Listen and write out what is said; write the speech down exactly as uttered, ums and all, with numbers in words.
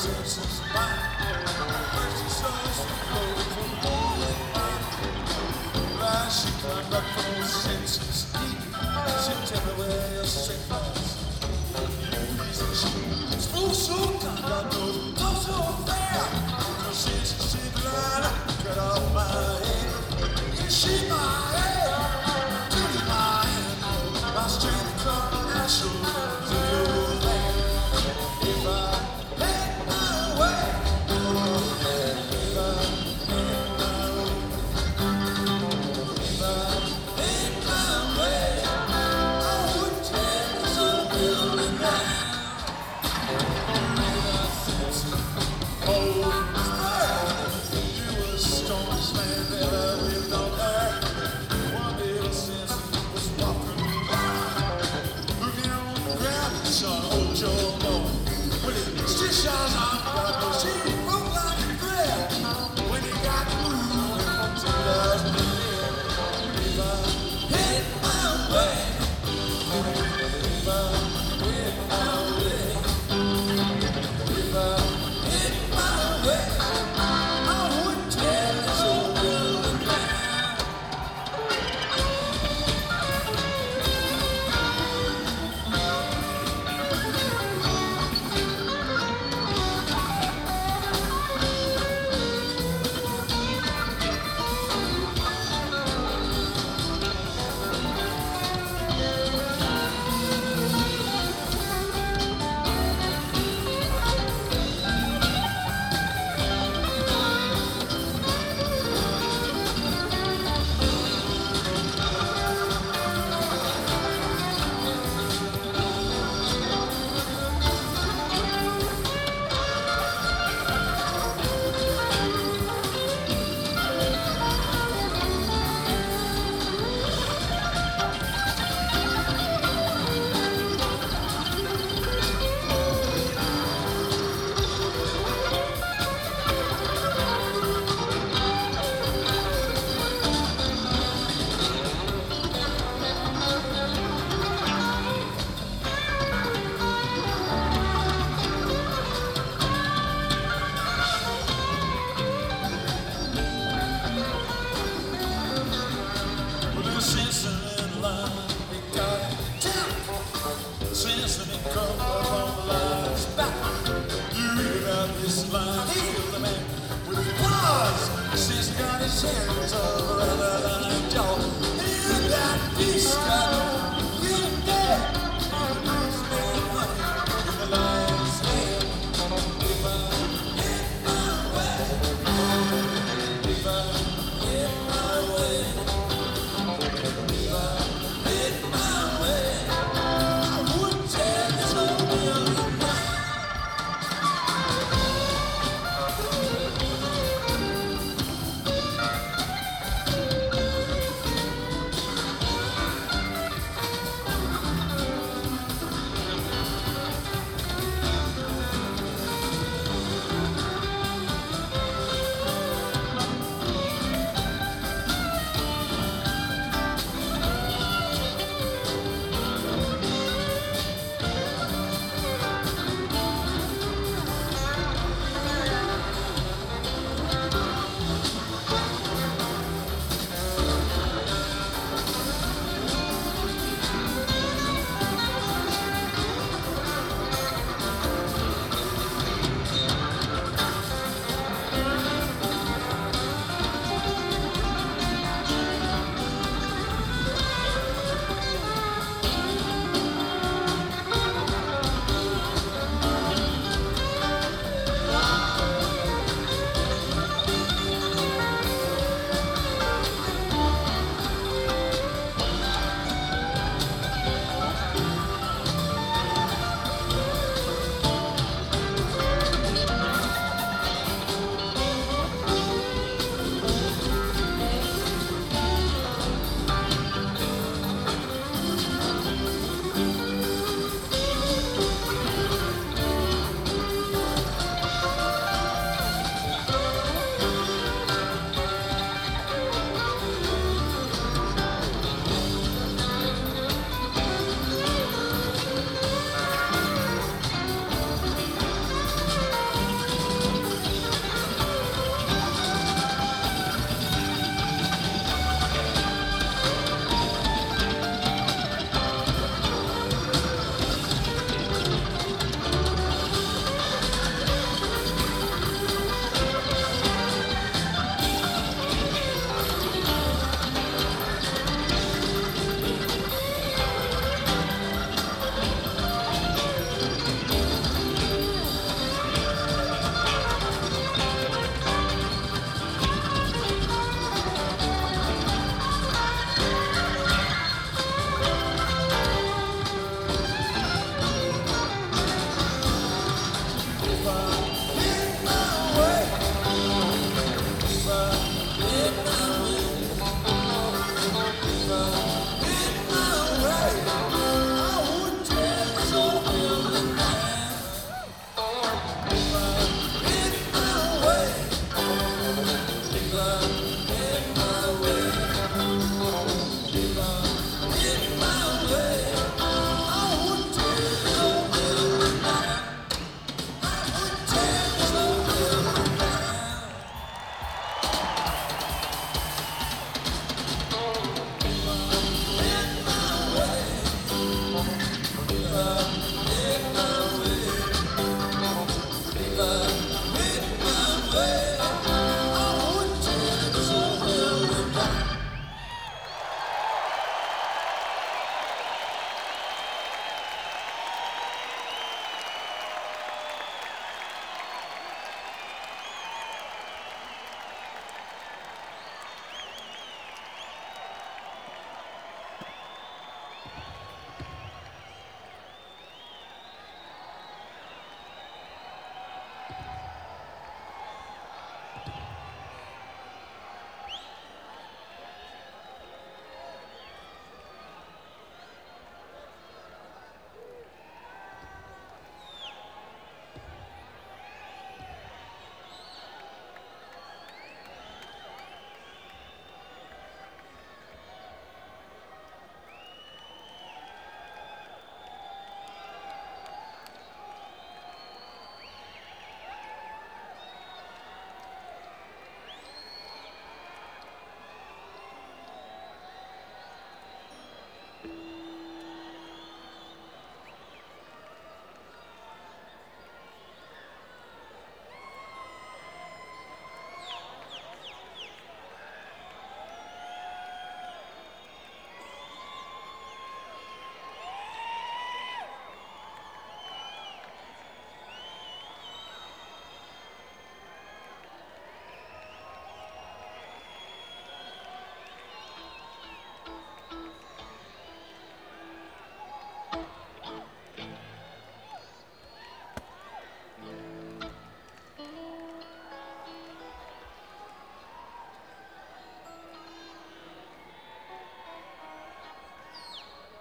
senses mine. First she saw she goes from morning mine. Right, she climbed up from her senses deep. She tell me where your sick was. She's full so kind, I know, not so fair. Cause she's a sick line, cut off my head. Is she my head? Take my hand. My strength come natural to your land. If I had my way, if I had my way, if I had my way, I would tear this old building down. Oh, you were the strongest man that ever lived on earth. One little sense was walking by, looking on the ground and saw an old Joe Moe. When it still shines on God, but she broke like a thread. When he got moving from two thousand ten, if I hit my way, if I hit my way, if I hit my way, I would tear this old building down. Since got his hands over the line,